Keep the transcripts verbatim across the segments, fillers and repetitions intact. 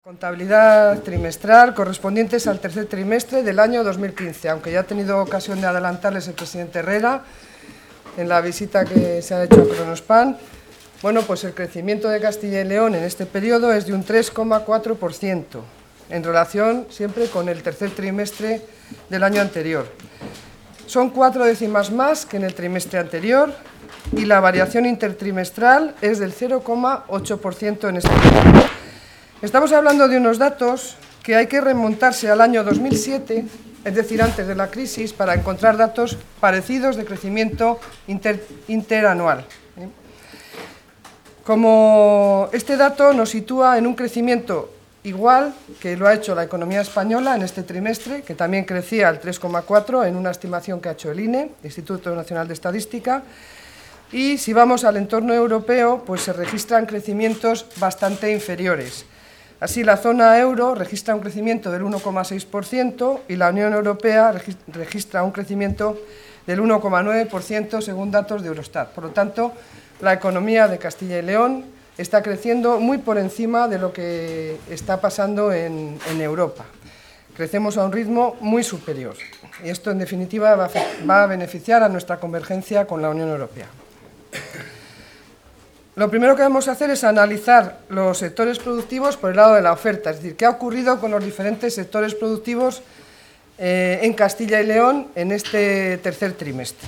Contabilidad trimestral correspondientes al tercer trimestre del año dos mil quince, aunque ya ha tenido ocasión de adelantarles el presidente Herrera en la visita que se ha hecho a Kronospan. Bueno, pues el crecimiento de Castilla y León en este periodo es de un tres coma cuatro por ciento, en relación siempre con el tercer trimestre del año anterior. Son cuatro décimas más que en el trimestre anterior y la variación intertrimestral es del cero coma ocho por ciento en este periodo. Estamos hablando de unos datos que hay que remontarse al año dos mil siete, es decir, antes de la crisis, para encontrar datos parecidos de crecimiento inter, interanual. Como este dato nos sitúa en un crecimiento igual que lo ha hecho la economía española en este trimestre, que también crecía al tres coma cuatro en una estimación que ha hecho el I N E, el Instituto Nacional de Estadística, y si vamos al entorno europeo, pues se registran crecimientos bastante inferiores. Así, la zona euro registra un crecimiento del uno coma seis por ciento y la Unión Europea registra un crecimiento del uno coma nueve por ciento según datos de Eurostat. Por lo tanto, la economía de Castilla y León está creciendo muy por encima de lo que está pasando en, en Europa. Crecemos a un ritmo muy superior y esto, en definitiva, va a, va a beneficiar a nuestra convergencia con la Unión Europea. Lo primero que vamos a hacer es analizar los sectores productivos por el lado de la oferta, es decir, qué ha ocurrido con los diferentes sectores productivos eh, en Castilla y León en este tercer trimestre.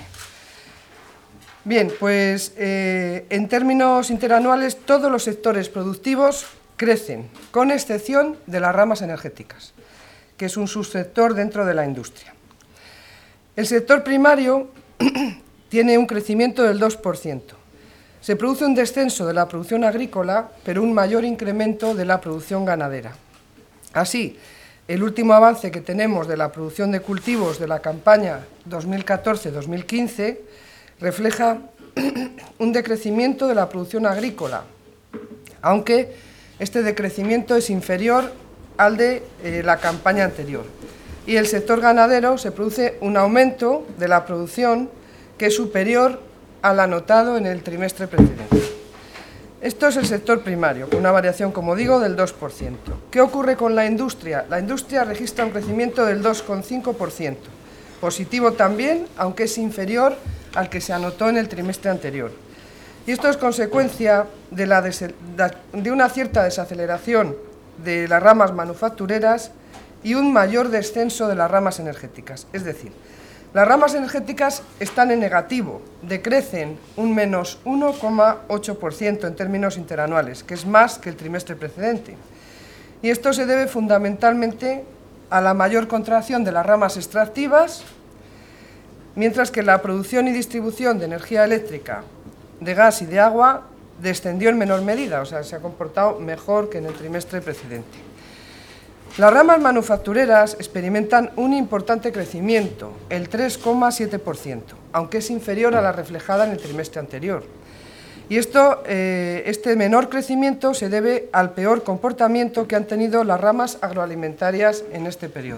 Bien, pues eh, en términos interanuales todos los sectores productivos crecen, con excepción de las ramas energéticas, que es un subsector dentro de la industria. El sector primario tiene un crecimiento del dos por ciento. Se produce un descenso de la producción agrícola, pero un mayor incremento de la producción ganadera. Así, el último avance que tenemos de la producción de cultivos de la campaña dos mil catorce dos mil quince refleja un decrecimiento de la producción agrícola, aunque este decrecimiento es inferior al de eh, la campaña anterior. Y el sector ganadero se produce un aumento de la producción que es superior al anotado en el trimestre precedente. Esto es el sector primario, con una variación, como digo, del dos por ciento. ¿Qué ocurre con la industria? La industria registra un crecimiento del dos coma cinco por ciento, positivo también, aunque es inferior al que se anotó en el trimestre anterior. Y esto es consecuencia de, la de una cierta desaceleración de las ramas manufactureras y un mayor descenso de las ramas energéticas. Es decir, las ramas energéticas están en negativo, decrecen un menos uno coma ocho por ciento en términos interanuales, que es más que el trimestre precedente. Y esto se debe fundamentalmente a la mayor contracción de las ramas extractivas, mientras que la producción y distribución de energía eléctrica, de gas y de agua descendió en menor medida, o sea, se ha comportado mejor que en el trimestre precedente. Las ramas manufactureras experimentan un importante crecimiento, el tres coma siete por ciento, aunque es inferior a la reflejada en el trimestre anterior. Y esto, eh, este menor crecimiento se debe al peor comportamiento que han tenido las ramas agroalimentarias en este periodo.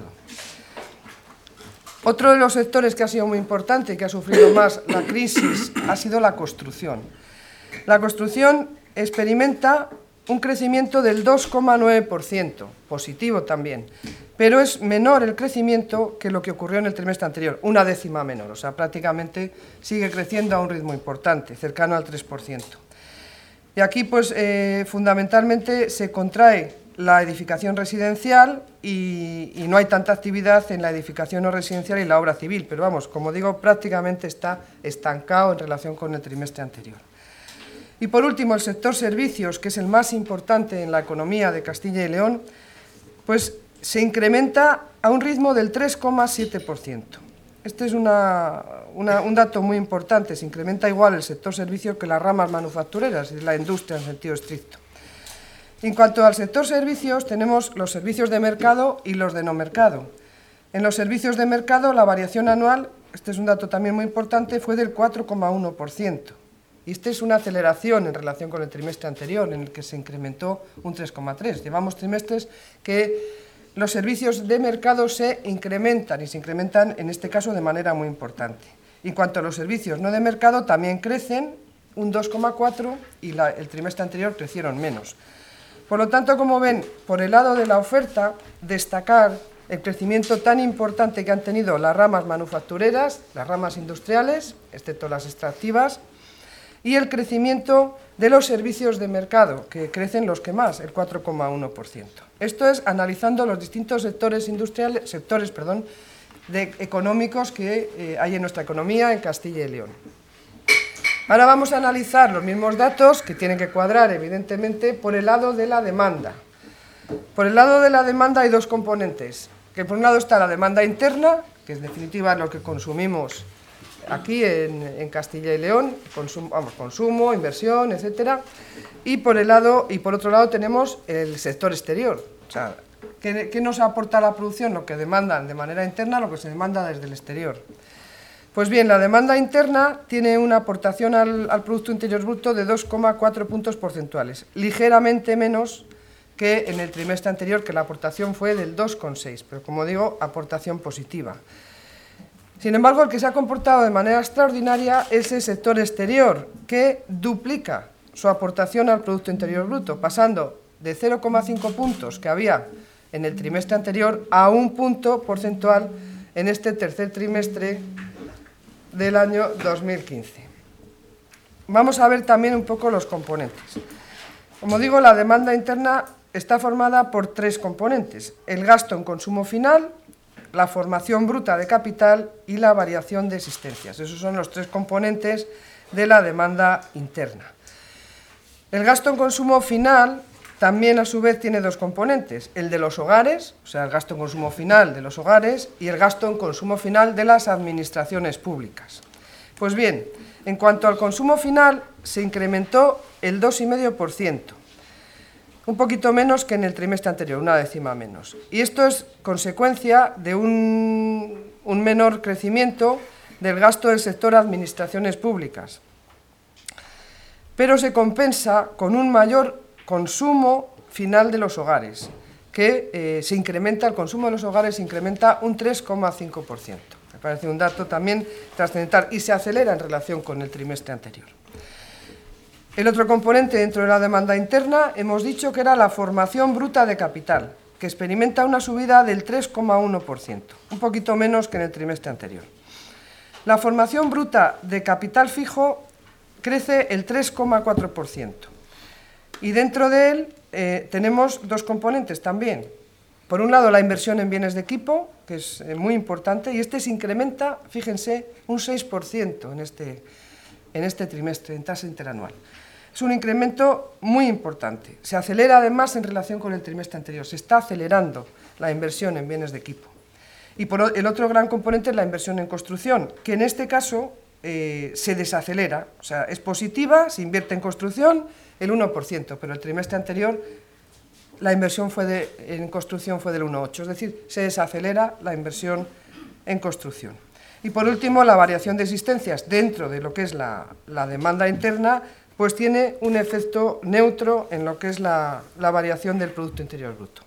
Otro de los sectores que ha sido muy importante y que ha sufrido más la crisis ha sido la construcción. La construcción experimenta un crecimiento del dos coma nueve por ciento, positivo también, pero es menor el crecimiento que lo que ocurrió en el trimestre anterior, una décima menor, o sea, prácticamente sigue creciendo a un ritmo importante, cercano al tres por ciento. Y aquí, pues, eh, fundamentalmente se contrae la edificación residencial y, y no hay tanta actividad en la edificación no residencial y la obra civil, pero vamos, como digo, prácticamente está estancado en relación con el trimestre anterior. Y por último, el sector servicios, que es el más importante en la economía de Castilla y León, pues se incrementa a un ritmo del tres coma siete por ciento. Este es una, una, un dato muy importante, se incrementa igual el sector servicios que las ramas manufactureras y la industria en sentido estricto. En cuanto al sector servicios, tenemos los servicios de mercado y los de no mercado. En los servicios de mercado, la variación anual, este es un dato también muy importante, fue del cuatro coma uno por ciento. Y esta es una aceleración en relación con el trimestre anterior, en el que se incrementó un tres coma tres por ciento. Llevamos trimestres que los servicios de mercado se incrementan, y se incrementan en este caso de manera muy importante. En cuanto a los servicios no de mercado, también crecen un dos coma cuatro por ciento y la, el trimestre anterior crecieron menos. Por lo tanto, como ven, por el lado de la oferta, destacar el crecimiento tan importante que han tenido las ramas manufactureras, las ramas industriales, excepto las extractivas, y el crecimiento de los servicios de mercado, que crecen los que más, el cuatro coma uno por ciento. Esto es analizando los distintos sectores industriales, sectores, perdón, de, económicos que eh, hay en nuestra economía en Castilla y León. Ahora vamos a analizar los mismos datos, que tienen que cuadrar, evidentemente, por el lado de la demanda. Por el lado de la demanda hay dos componentes, que por un lado está la demanda interna, que en definitiva es lo que consumimos aquí en, en Castilla y León, consumo, vamos, consumo, inversión, etcétera, y por el lado, y por otro lado tenemos el sector exterior. O sea, ¿qué, qué nos aporta la producción? Lo que demandan de manera interna, lo que se demanda desde el exterior. Pues bien, la demanda interna tiene una aportación al, al Producto Interior Bruto de dos coma cuatro puntos porcentuales, ligeramente menos que en el trimestre anterior, que la aportación fue del dos coma seis, pero como digo, aportación positiva. Sin embargo, el que se ha comportado de manera extraordinaria es el sector exterior, que duplica su aportación al Producto Interior Bruto, pasando de cero coma cinco puntos que había en el trimestre anterior a un punto porcentual en este tercer trimestre del año dos mil quince. Vamos a ver también un poco los componentes. Como digo, la demanda interna está formada por tres componentes: el gasto en consumo final, la formación bruta de capital y la variación de existencias. Esos son los tres componentes de la demanda interna. El gasto en consumo final también, a su vez, tiene dos componentes: el de los hogares, o sea, el gasto en consumo final de los hogares, y el gasto en consumo final de las administraciones públicas. Pues bien, en cuanto al consumo final, se incrementó el dos coma cinco por ciento, un poquito menos que en el trimestre anterior, una décima menos. Y esto es consecuencia de un, un menor crecimiento del gasto del sector administraciones públicas, pero se compensa con un mayor consumo final de los hogares, que eh, se incrementa, el consumo de los hogares se incrementa un tres coma cinco por ciento. Me parece un dato también trascendental y se acelera en relación con el trimestre anterior. El otro componente dentro de la demanda interna hemos dicho que era la formación bruta de capital, que experimenta una subida del tres coma uno por ciento, un poquito menos que en el trimestre anterior. La formación bruta de capital fijo crece el tres coma cuatro por ciento. Y dentro de él eh, tenemos dos componentes también. Por un lado, la inversión en bienes de equipo, que es eh, muy importante, y este se incrementa, fíjense, un seis por ciento en este, en este trimestre, en tasa interanual. Es un incremento muy importante. Se acelera además en relación con el trimestre anterior. Se está acelerando la inversión en bienes de equipo. Y por el otro gran componente es la inversión en construcción, que en este caso eh, se desacelera. O sea, es positiva, se invierte en construcción el uno por ciento, pero el trimestre anterior la inversión fue de, en construcción fue del uno coma ocho por ciento, es decir, se desacelera la inversión en construcción. Y por último, la variación de existencias dentro de lo que es la, la demanda interna, pues tiene un efecto neutro en lo que es la, la variación del Producto Interior Bruto.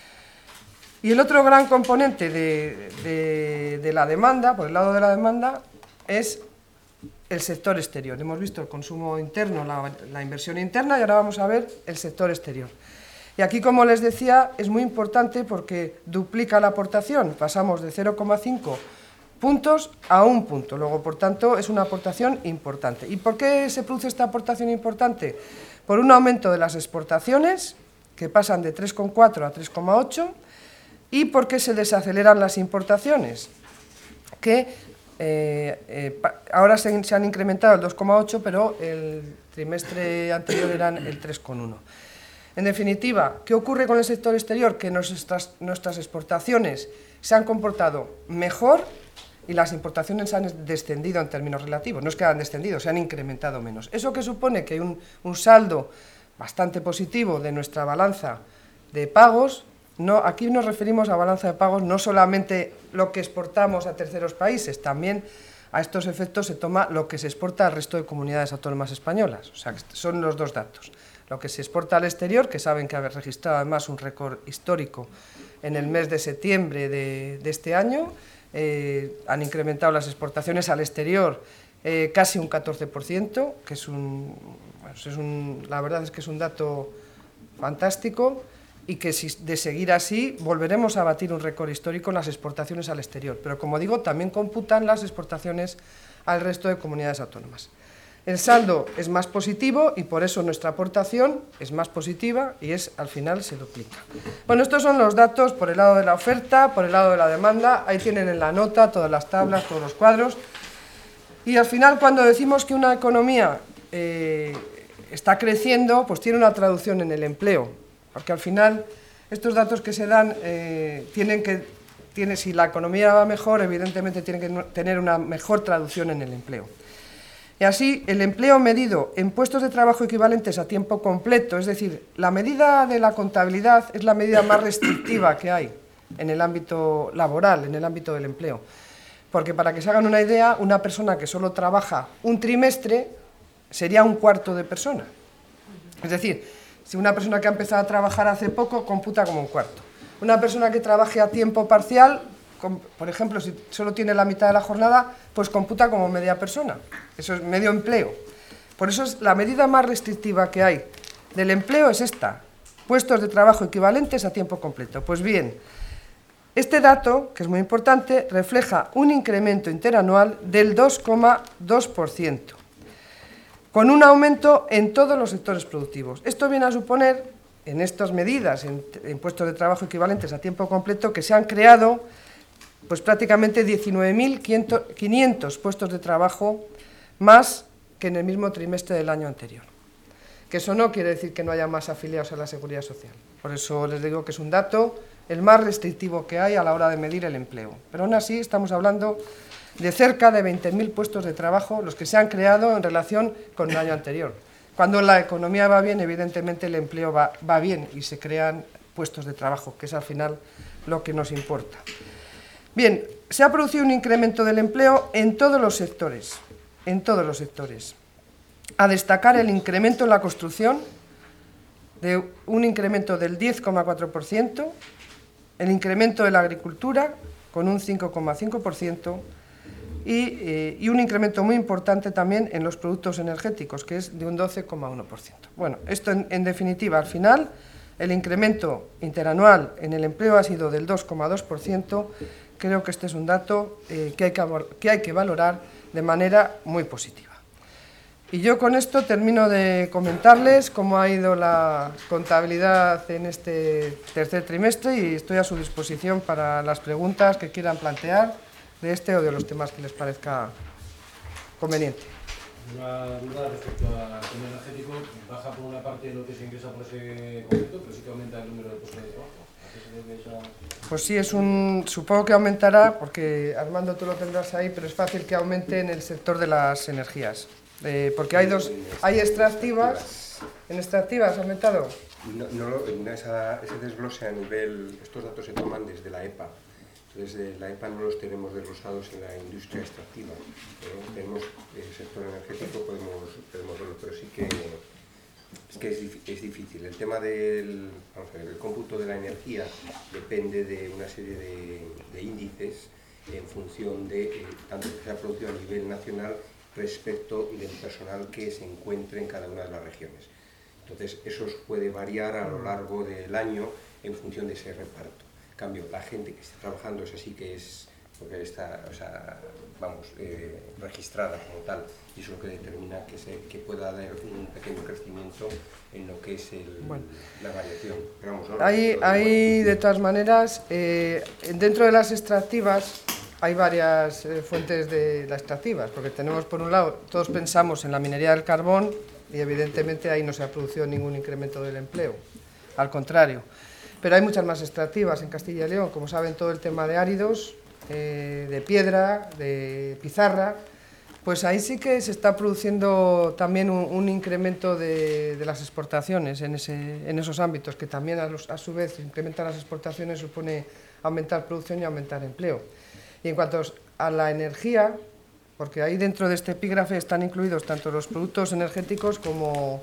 Y el otro gran componente de, de, de la demanda, por el lado de la demanda, es el sector exterior. Hemos visto el consumo interno, la, la inversión interna, y ahora vamos a ver el sector exterior. Y aquí, como les decía, es muy importante porque duplica la aportación. Pasamos de cero coma cinco puntos a un punto. Luego, por tanto, es una aportación importante. ¿Y por qué se produce esta aportación importante? Por un aumento de las exportaciones, que pasan de tres coma cuatro a tres coma ocho, y porque se desaceleran las importaciones, que eh, eh, ahora se, se han incrementado el dos coma ocho, pero el trimestre anterior eran el tres coma uno. En definitiva, ¿qué ocurre con el sector exterior? Que nuestras, nuestras exportaciones se han comportado mejor y las importaciones han descendido en términos relativos. No es que han descendido, se han incrementado menos. ¿Eso qué supone? Que hay un, un saldo bastante positivo de nuestra balanza de pagos. No, aquí nos referimos a balanza de pagos no solamente lo que exportamos a terceros países, también a estos efectos se toma lo que se exporta al resto de comunidades autónomas españolas. O sea, son los dos datos. Lo que se exporta al exterior, que saben que ha registrado además un récord histórico en el mes de septiembre de, de este año, eh, han incrementado las exportaciones al exterior eh, casi un catorce por ciento, que es un, bueno, es un, la verdad es que es un dato fantástico, y que si de seguir así volveremos a batir un récord histórico en las exportaciones al exterior. Pero como digo, también computan las exportaciones al resto de comunidades autónomas. El saldo es más positivo y por eso nuestra aportación es más positiva y es, al final se duplica. Bueno, estos son los datos por el lado de la oferta, por el lado de la demanda. Ahí tienen en la nota todas las tablas, todos los cuadros. Y al final, cuando decimos que una economía eh, está creciendo, pues tiene una traducción en el empleo. Porque al final, estos datos que se dan eh, tienen que, tiene, si la economía va mejor, evidentemente tienen que tener una mejor traducción en el empleo. Y así, el empleo medido en puestos de trabajo equivalentes a tiempo completo, es decir, la medida de la contabilidad es la medida más restrictiva que hay en el ámbito laboral, en el ámbito del empleo. Porque para que se hagan una idea, una persona que solo trabaja un trimestre sería un cuarto de persona. Es decir, si una persona que ha empezado a trabajar hace poco, computa como un cuarto. Una persona que trabaje a tiempo parcial, por ejemplo, si solo tiene la mitad de la jornada, pues computa como media persona. Eso es medio empleo. Por eso es la medida más restrictiva que hay del empleo es esta, puestos de trabajo equivalentes a tiempo completo. Pues bien, este dato, que es muy importante, refleja un incremento interanual del dos coma dos por ciento, con un aumento en todos los sectores productivos. Esto viene a suponer, en estas medidas, en, en puestos de trabajo equivalentes a tiempo completo, que se han creado pues prácticamente diecinueve mil quinientos puestos de trabajo más que en el mismo trimestre del año anterior. Que eso no quiere decir que no haya más afiliados a la Seguridad Social. Por eso les digo que es un dato el más restrictivo que hay a la hora de medir el empleo. Pero aún así estamos hablando de cerca de veinte mil puestos de trabajo los que se han creado en relación con el año anterior. Cuando la economía va bien, evidentemente el empleo va, va bien y se crean puestos de trabajo, que es al final lo que nos importa. Bien, se ha producido un incremento del empleo en todos los sectores, en todos los sectores. A destacar el incremento en la construcción, de un incremento del diez coma cuatro por ciento, el incremento de la agricultura, con un cinco coma cinco por ciento, y, eh, y un incremento muy importante también en los productos energéticos, que es de un doce coma uno por ciento. Bueno, esto en, en definitiva, al final, el incremento interanual en el empleo ha sido del dos coma dos por ciento. Creo que este es un dato eh, que, hay que, que hay que valorar de manera muy positiva. Y yo con esto termino de comentarles cómo ha ido la contabilidad en este tercer trimestre y estoy a su disposición para las preguntas que quieran plantear de este o de los temas que les parezca conveniente. Una duda respecto al tema energético, baja por una parte lo que se ingresa por ese concepto, pero sí que aumenta el número de puestos de trabajo. ¿A qué se debe esa...? Pues sí, es un, supongo que aumentará, porque Armando tú lo tendrás ahí, pero es fácil que aumente en el sector de las energías. Eh, porque hay dos, hay extractivas, ¿en extractivas ha aumentado? No, no lo, esa, ese desglose a nivel, estos datos se toman desde la E P A. Desde la E P A no los tenemos desglosados en la industria extractiva. ¿eh? Tenemos el sector energético, podemos, podemos verlo, pero sí que es, que es, es difícil. El tema del vamos a ver, el cómputo de la energía depende de una serie de, de índices en función de eh, tanto que se ha producido a nivel nacional respecto del personal que se encuentre en cada una de las regiones. Entonces, eso puede variar a lo largo del año en función de ese reparto. En cambio, la gente que está trabajando, es así que es, porque está, o sea, vamos, eh, registrada como tal, y eso es lo que determina que, se, que pueda haber un pequeño crecimiento en lo que es el, bueno, la variación. Pero vamos, ¿no? Hay, hay, de todas maneras, eh, dentro de las extractivas, hay varias eh, fuentes de las extractivas, porque tenemos por un lado, todos pensamos en la minería del carbón y evidentemente ahí no se ha producido ningún incremento del empleo, al contrario. Pero hay muchas más extractivas en Castilla y León, como saben, todo el tema de áridos, eh, de piedra, de pizarra, pues ahí sí que se está produciendo también un, un incremento de, de las exportaciones en, ese, en esos ámbitos, que también a, los, a su vez incrementar las exportaciones supone aumentar producción y aumentar empleo. Y en cuanto a la energía, porque ahí dentro de este epígrafe están incluidos tanto los productos energéticos como,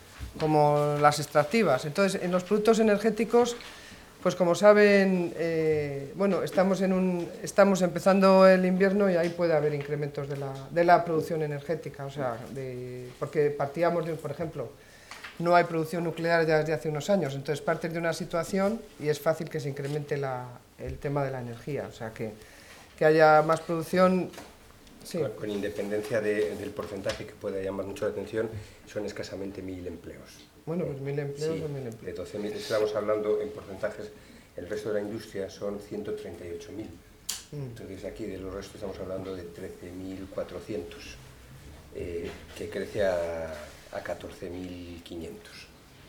como las extractivas. Entonces, en los productos energéticos, pues como saben, eh, bueno, estamos, en un, estamos empezando el invierno y ahí puede haber incrementos de la, de la producción energética, o sea, de, porque partíamos de, por ejemplo, no hay producción nuclear ya desde hace unos años, entonces partes de una situación y es fácil que se incremente la, el tema de la energía, o sea que, que haya más producción. Sí. Con, con independencia de, del porcentaje que pueda llamar mucho la atención, son escasamente mil empleos. Bueno, pues mil empleos sí, o mil empleos. De doce mil, estamos hablando en porcentajes, el resto de la industria son ciento treinta y ocho mil. Mm. Entonces aquí de los restos estamos hablando de trece mil cuatrocientos, eh, que crece a, a catorce mil quinientos.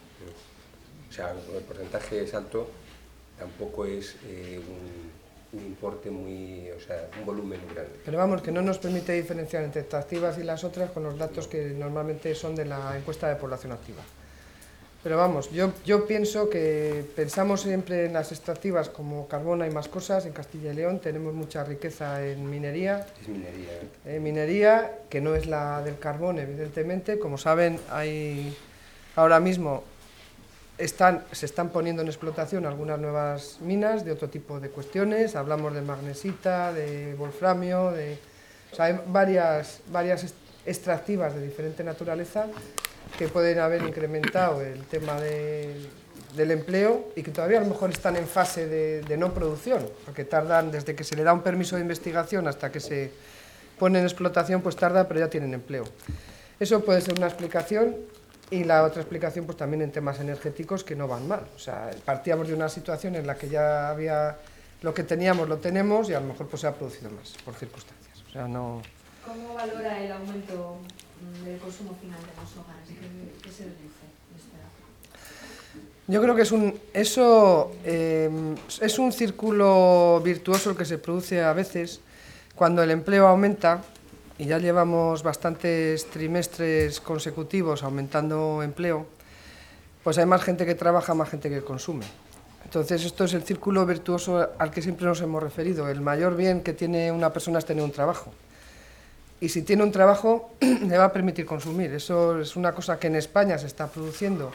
O sea, el porcentaje es alto, tampoco es eh, un... un importe muy, o sea, un volumen muy grande. Pero vamos, que no nos permite diferenciar entre extractivas y las otras con los datos que normalmente son de la encuesta de población activa. Pero vamos, yo, yo pienso que pensamos siempre en las extractivas como Carbona y más cosas. En Castilla y León tenemos mucha riqueza en minería. Es minería. En minería, que no es la del carbón, evidentemente. Como saben, hay ahora mismo Están, se están poniendo en explotación algunas nuevas minas de otro tipo de cuestiones, hablamos de magnesita, de wolframio, de, o sea, hay varias, varias extractivas de diferente naturaleza que pueden haber incrementado el tema de, del empleo y que todavía a lo mejor están en fase de, de no producción, porque tardan desde que se le da un permiso de investigación hasta que se pone en explotación, pues tarda, pero ya tienen empleo. Eso puede ser una explicación. Y la otra explicación, pues también en temas energéticos que no van mal. O sea, partíamos de una situación en la que ya había lo que teníamos, lo tenemos, y a lo mejor pues se ha producido más por circunstancias. O sea, no... ¿Cómo valora el aumento del consumo final de los hogares? ¿Qué, qué se deduce de este dato? Yo creo que es un, eso eh, es un círculo virtuoso el que se produce a veces cuando el empleo aumenta. Y ya llevamos bastantes trimestres consecutivos aumentando empleo, pues hay más gente que trabaja, más gente que consume. Entonces esto es el círculo virtuoso al que siempre nos hemos referido. El mayor bien que tiene una persona es tener un trabajo. Y si tiene un trabajo, le va a permitir consumir. Eso es una cosa que en España se está produciendo.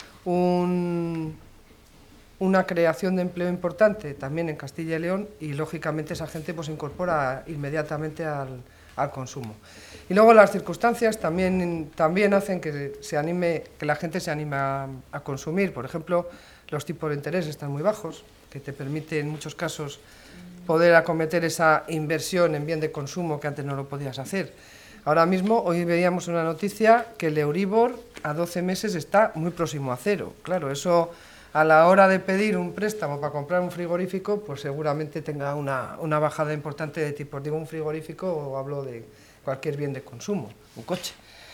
Un, una creación de empleo importante también en Castilla y León, y lógicamente esa gente pues se incorpora inmediatamente al al consumo. Y luego las circunstancias también, también hacen que, se anime, que la gente se anime a, a consumir. Por ejemplo, los tipos de interés están muy bajos, que te permite en muchos casos poder acometer esa inversión en bien de consumo que antes no lo podías hacer. Ahora mismo, hoy veíamos una noticia que el Euribor a doce meses está muy próximo a cero. Claro, eso a la hora de pedir un préstamo para comprar un frigorífico, pues seguramente tenga una, una bajada importante de tipos. Digo un frigorífico o hablo de cualquier bien de consumo, un coche.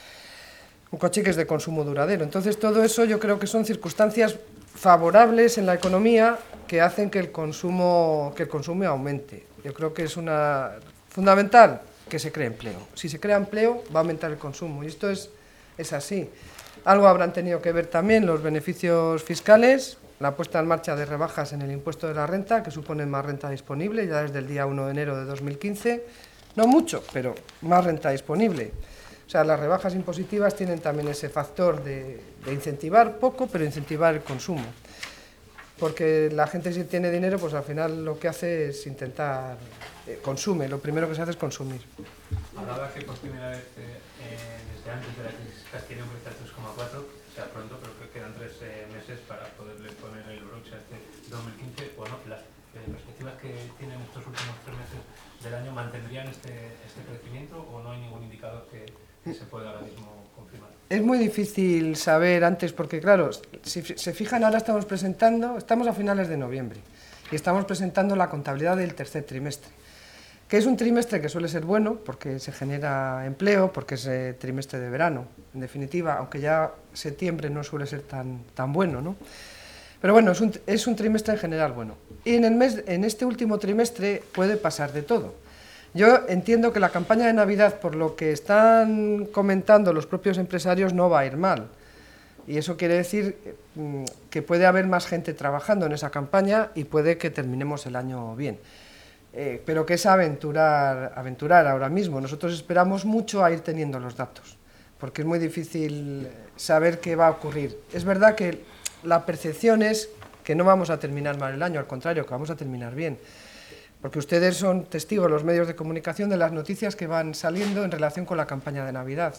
Un coche que es de consumo duradero. Entonces todo eso yo creo que son circunstancias favorables en la economía que hacen que el consumo, que el consumo aumente. Yo creo que es una fundamental que se cree empleo. Si se crea empleo va a aumentar el consumo y esto es, es así. Algo habrán tenido que ver también los beneficios fiscales, la puesta en marcha de rebajas en el impuesto de la renta, que suponen más renta disponible ya desde el día uno de enero de dos mil quince. No mucho, pero más renta disponible. O sea, las rebajas impositivas tienen también ese factor de, de incentivar poco, pero incentivar el consumo. Porque la gente, si tiene dinero, pues al final lo que hace es intentar, eh, consume, lo primero que se hace es consumir. Hablaba que por primera vez eh, desde antes de la crisis Castilla y León crece al tres coma cuatro, o sea, pronto, pero que quedan tres eh, meses para poderle poner el broche a este dos mil quince. Bueno, las eh, perspectivas que tienen estos últimos tres meses del año, ¿mantendrían este, este crecimiento o no hay ningún indicador que, que se pueda ahora mismo confirmar? Es muy difícil saber antes porque, claro, si se fijan, ahora estamos presentando, estamos a finales de noviembre y estamos presentando la contabilidad del tercer trimestre, que es un trimestre que suele ser bueno porque se genera empleo, porque es eh, trimestre de verano, en definitiva, aunque ya septiembre no suele ser tan, tan bueno, ¿no? Pero bueno, es un, es un trimestre en general bueno. Y en, el mes, en este último trimestre puede pasar de todo. Yo entiendo que la campaña de Navidad, por lo que están comentando los propios empresarios, no va a ir mal. Y eso quiere decir mm, que puede haber más gente trabajando en esa campaña y puede que terminemos el año bien. Eh, pero que es aventurar, aventurar ahora mismo. Nosotros esperamos mucho a ir teniendo los datos, porque es muy difícil saber qué va a ocurrir. Es verdad que la percepción es que no vamos a terminar mal el año, al contrario, que vamos a terminar bien. Porque ustedes son testigos, los medios de comunicación, de las noticias que van saliendo en relación con la campaña de Navidad.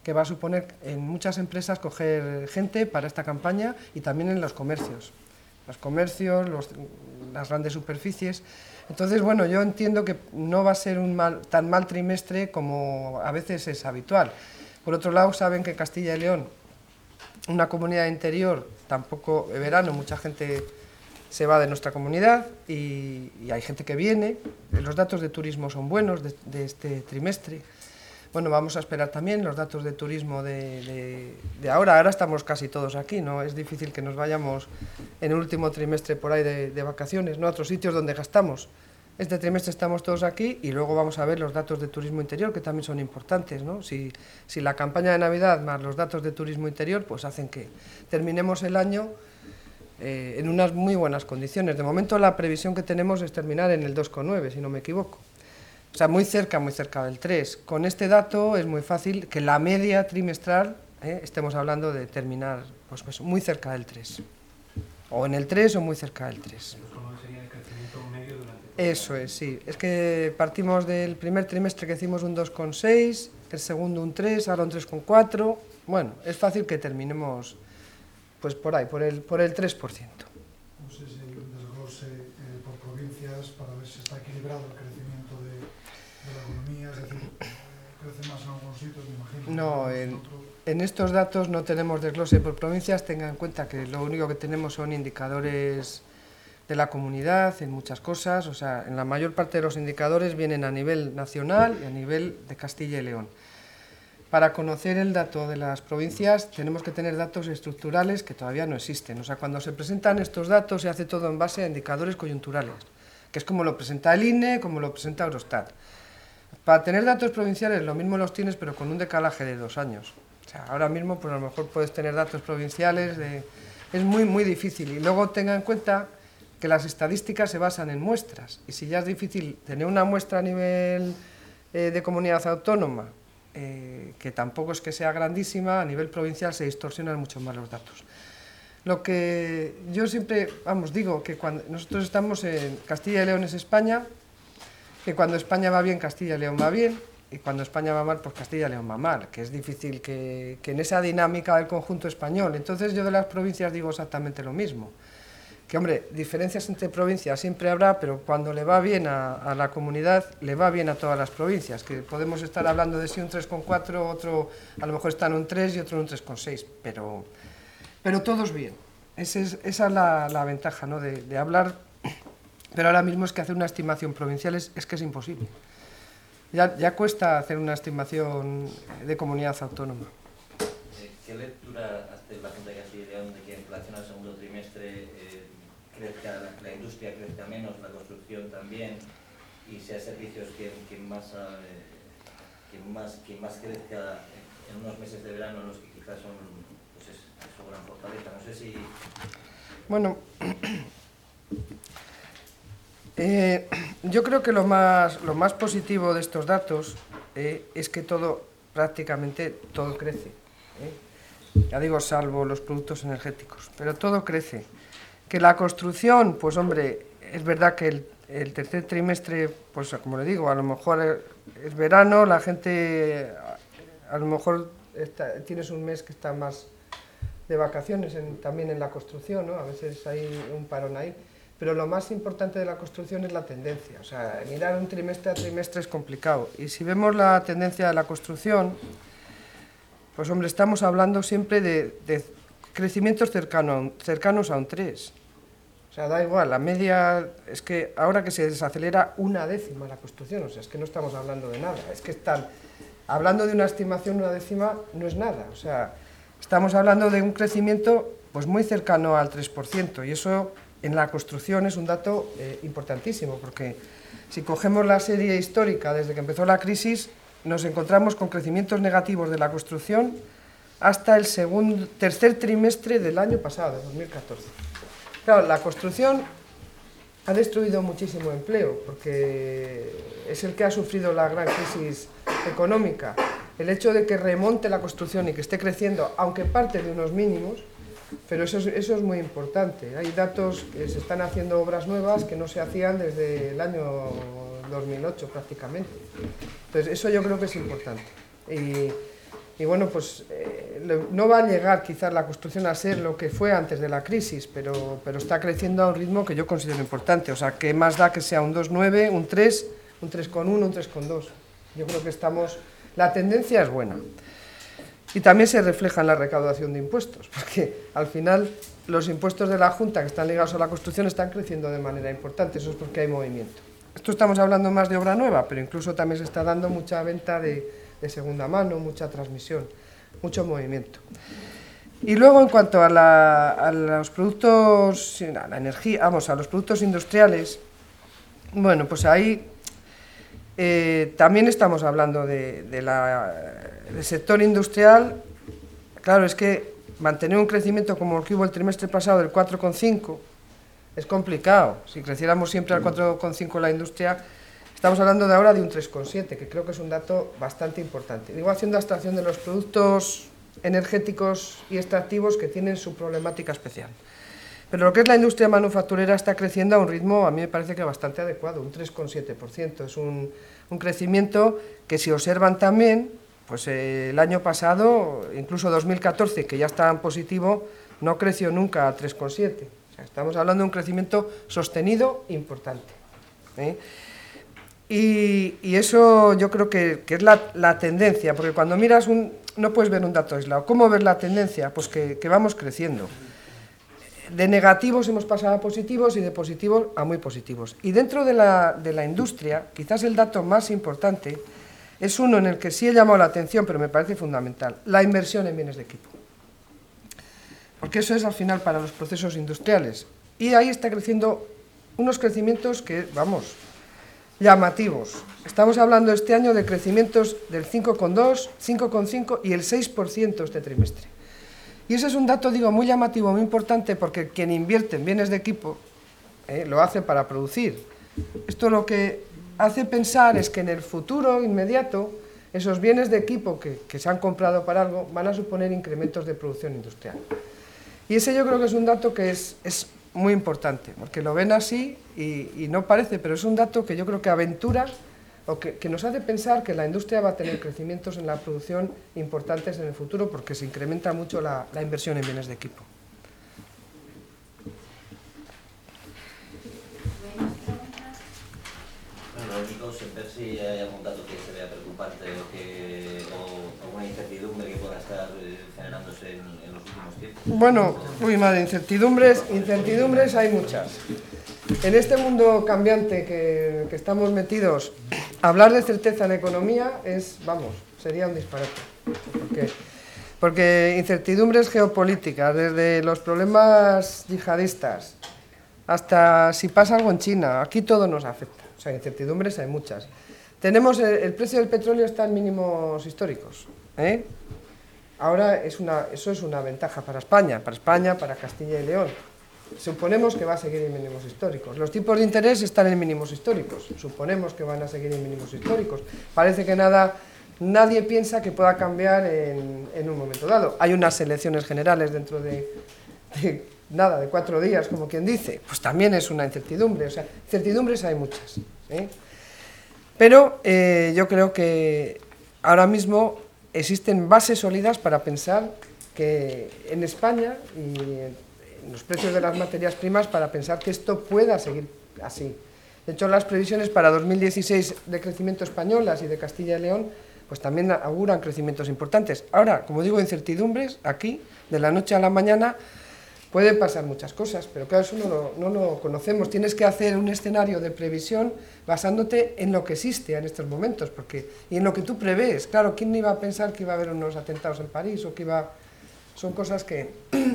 que va a suponer en muchas empresas coger gente para esta campaña y también en los comercios, los comercios, los, las grandes superficies. Entonces, bueno, yo entiendo que no va a ser un mal, tan mal trimestre como a veces es habitual. Por otro lado, saben que Castilla y León, una comunidad interior, tampoco en verano, mucha gente se va de nuestra comunidad y, y hay gente que viene. Los datos de turismo son buenos de, de este trimestre. Bueno, vamos a esperar también los datos de turismo de, de, de ahora. Ahora estamos casi todos aquí, ¿no? Es difícil que nos vayamos en el último trimestre por ahí de, de vacaciones, ¿no? A otros sitios donde gastamos. Este trimestre estamos todos aquí y luego vamos a ver los datos de turismo interior, que también son importantes, ¿no? Si, si la campaña de Navidad más los datos de turismo interior, pues hacen que terminemos el año eh, en unas muy buenas condiciones. De momento la previsión que tenemos es terminar en el dos coma nueve, si no me equivoco. O sea, muy cerca, muy cerca del tres. Con este dato es muy fácil que la media trimestral eh, estemos hablando de terminar pues, pues, muy cerca del tres. O en el tres o muy cerca del tres. ¿Cómo sería el crecimiento medio durante? Eso es, sí. Es que partimos del primer trimestre que hicimos un dos coma seis, el segundo un tres, ahora un tres coma cuatro. Bueno, es fácil que terminemos pues por ahí, por el, por el tres por ciento. No sé si hay un desglose eh, por provincias para ver si está equilibrado el crecimiento de, de la economía, es decir, crece más en algunos sitios, me imagino. No, en, en, otros. en estos datos no tenemos desglose por provincias. Tengan en cuenta que lo único que tenemos son indicadores de la comunidad en muchas cosas. O sea, en la mayor parte de los indicadores vienen a nivel nacional y a nivel de Castilla y León. Para conocer el dato de las provincias tenemos que tener datos estructurales que todavía no existen. O sea, cuando se presentan estos datos se hace todo en base a indicadores coyunturales, que es como lo presenta el I N E, como lo presenta Eurostat. Para tener datos provinciales lo mismo los tienes, pero con un decalaje de dos años. O sea, ahora mismo pues a lo mejor puedes tener datos provinciales, de... es muy, muy difícil. Y luego tenga en cuenta que las estadísticas se basan en muestras. Y si ya es difícil tener una muestra a nivel eh, de comunidad autónoma, eh, que tampoco es que sea grandísima, a nivel provincial se distorsionan mucho más los datos. Lo que yo siempre, vamos, digo que cuando nosotros estamos en Castilla y León es España, que cuando España va bien, Castilla y León va bien, y cuando España va mal, pues Castilla y León va mal, que es difícil que, que en esa dinámica del conjunto español. Entonces yo de las provincias digo exactamente lo mismo, que hombre, diferencias entre provincias siempre habrá, pero cuando le va bien a, a la comunidad, le va bien a todas las provincias, que podemos estar hablando de si un tres coma cuatro, otro a lo mejor está en un tres y otro en un tres coma seis, pero, pero todos bien. Esa es, esa es la, la ventaja, ¿no? de, de hablar, pero ahora mismo es que hacer una estimación provincial es, es que es imposible. Ya, ya cuesta hacer una estimación de comunidad autónoma. ¿Qué lectura hace la Junta de Castilla y León de que en relación al segundo trimestre eh, crezca la, la industria crezca menos, la construcción también, y sea servicios que, que, más, eh, que, más, que más crezca en unos meses de verano, los que quizás son pues es, es gran fortaleza? No sé si... Bueno, eh, yo creo que lo más, lo más positivo de estos datos eh, es que todo, prácticamente todo crece. ¿eh? Ya digo, salvo los productos energéticos, pero todo crece. Que la construcción, pues hombre, es verdad que el, el tercer trimestre, pues como le digo, a lo mejor es verano, la gente, a lo mejor está, tienes un mes que está más de vacaciones en, también en la construcción, ¿no? A veces hay un parón ahí, pero lo más importante de la construcción es la tendencia. O sea, mirar un trimestre a trimestre es complicado. Y si vemos la tendencia de la construcción, pues hombre, estamos hablando siempre de, de crecimientos cercano, cercanos a un tres. O sea, da igual, la media, es que ahora que se desacelera una décima la construcción, o sea, es que no estamos hablando de nada, es que están hablando de una estimación, una décima no es nada, o sea, estamos hablando de un crecimiento pues muy cercano al tres por ciento, y eso en la construcción es un dato eh, importantísimo, porque si cogemos la serie histórica desde que empezó la crisis, nos encontramos con crecimientos negativos de la construcción hasta el segundo, tercer trimestre del año pasado, de dos mil catorce. Claro, la construcción ha destruido muchísimo empleo, porque es el que ha sufrido la gran crisis económica. El hecho de que remonte la construcción y que esté creciendo, aunque parte de unos mínimos, pero eso es, eso es muy importante. Hay datos que se están haciendo obras nuevas que no se hacían desde el año dos mil ocho prácticamente. Entonces, eso yo creo que es importante. Y, y bueno, pues eh, no va a llegar quizás la construcción a ser lo que fue antes de la crisis, pero, pero está creciendo a un ritmo que yo considero importante. O sea, ¿qué más da que sea un dos coma nueve, un tres, un tres coma uno, un tres coma dos? Yo creo que estamos... La tendencia es buena. Y también se refleja en la recaudación de impuestos, porque al final los impuestos de la Junta que están ligados a la construcción están creciendo de manera importante, eso es porque hay movimiento. Esto estamos hablando más de obra nueva, pero incluso también se está dando mucha venta de, de segunda mano, mucha transmisión, mucho movimiento. Y luego en cuanto a, la, a los productos, a la energía, vamos, a los productos industriales, bueno, pues ahí eh, también estamos hablando de, de la, del sector industrial. Claro, es que mantener un crecimiento como el que hubo el trimestre pasado del cuatro coma cinco es complicado. Si creciéramos siempre al cuatro coma cinco la industria, estamos hablando de ahora de un tres coma siete, que creo que es un dato bastante importante. Digo, haciendo abstracción de los productos energéticos y extractivos que tienen su problemática especial. Pero lo que es la industria manufacturera está creciendo a un ritmo, a mí me parece que bastante adecuado, un tres coma siete por ciento. Es un, un crecimiento que, si observan también, pues eh, el año pasado, incluso dos mil catorce, que ya está en positivo, no creció nunca a tres coma siete. O sea, estamos hablando de un crecimiento sostenido importante, ¿eh? Y, y eso yo creo que, que es la, la tendencia, porque cuando miras un, no puedes ver un dato aislado. ¿Cómo ver la tendencia? Pues que, que vamos creciendo. De negativos hemos pasado a positivos y de positivos a muy positivos. Y dentro de la, de la industria, quizás el dato más importante es uno en el que sí he llamado la atención, pero me parece fundamental: la inversión en bienes de equipo. Porque eso es al final para los procesos industriales. Y ahí está creciendo unos crecimientos que, vamos, llamativos. Estamos hablando este año de crecimientos del cinco coma dos, cinco coma cinco y el seis por ciento este trimestre. Y ese es un dato, digo, muy llamativo, muy importante, porque quien invierte en bienes de equipo eh, lo hace para producir. Esto lo que hace pensar es que en el futuro inmediato esos bienes de equipo que, que se han comprado para algo van a suponer incrementos de producción industrial. Y ese yo creo que es un dato que es, es muy importante, porque lo ven así y, y no parece, pero es un dato que yo creo que aventura, o que, que nos hace pensar que la industria va a tener crecimientos en la producción importantes en el futuro, porque se incrementa mucho la, la inversión en bienes de equipo. Bueno, lo único es ver si hay algún dato que se vea preocupante o, que, o alguna incertidumbre que pueda estar generándose en, en los últimos tiempos. Bueno, uy madre, incertidumbres, incertidumbres hay muchas. En este mundo cambiante que, que estamos metidos, hablar de certeza en economía es, vamos, sería un disparate. ¿Por qué? Porque incertidumbres geopolíticas, desde los problemas yihadistas hasta si pasa algo en China, aquí todo nos afecta. O sea, incertidumbres hay muchas. Tenemos el, el precio del petróleo está en mínimos históricos, ¿eh? Ahora es una, eso es una ventaja para España, para España, para Castilla y León. Suponemos que va a seguir en mínimos históricos. Los tipos de interés están en mínimos históricos. Suponemos que van a seguir en mínimos históricos. Parece que nada, nadie piensa que pueda cambiar en, en un momento dado. Hay unas elecciones generales dentro de, de nada, de cuatro días, como quien dice. Pues también es una incertidumbre. O sea, incertidumbres hay muchas, ¿eh? Pero eh, yo creo que ahora mismo existen bases sólidas para pensar que en España y en los precios de las materias primas, para pensar que esto pueda seguir así. De hecho, las previsiones para dos mil dieciséis de crecimiento españolas y de Castilla y León, pues también auguran crecimientos importantes. Ahora, como digo, incertidumbres, aquí, de la noche a la mañana, pueden pasar muchas cosas, pero claro, eso no lo, no lo conocemos. Tienes que hacer un escenario de previsión basándote en lo que existe en estos momentos, porque, y en lo que tú prevés. Claro, ¿quién iba a pensar que iba a haber unos atentados en París? O que iba... Son cosas que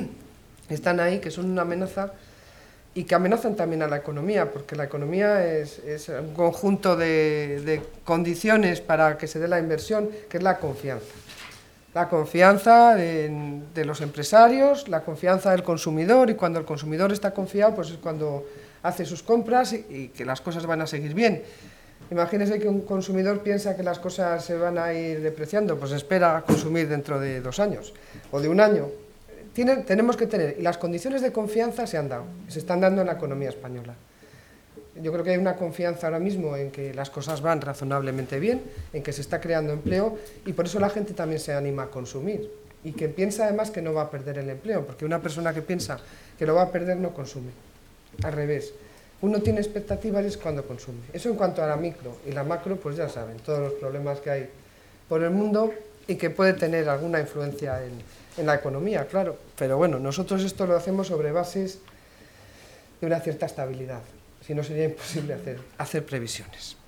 están ahí, que son una amenaza y que amenazan también a la economía, porque la economía es, es un conjunto de, de condiciones para que se dé la inversión, que es la confianza. La confianza en, de los empresarios, la confianza del consumidor, y cuando el consumidor está confiado, pues es cuando hace sus compras y, y que las cosas van a seguir bien. Imagínense que un consumidor piensa que las cosas se van a ir depreciando, pues espera a consumir dentro de dos años o de un año. Tiene, tenemos que tener, y las condiciones de confianza se han dado, se están dando en la economía española. yo creo que hay una confianza ahora mismo en que las cosas van razonablemente bien, en que se está creando empleo y por eso la gente también se anima a consumir y que piensa además que no va a perder el empleo, porque una persona que piensa que lo va a perder no consume, al revés. Uno tiene expectativas y es cuando consume. Eso en cuanto a la micro, y la macro pues ya saben, todos los problemas que hay por el mundo y que puede tener alguna influencia en, en la economía, claro, pero bueno, nosotros esto lo hacemos sobre bases de una cierta estabilidad, si no sería imposible hacer, hacer previsiones.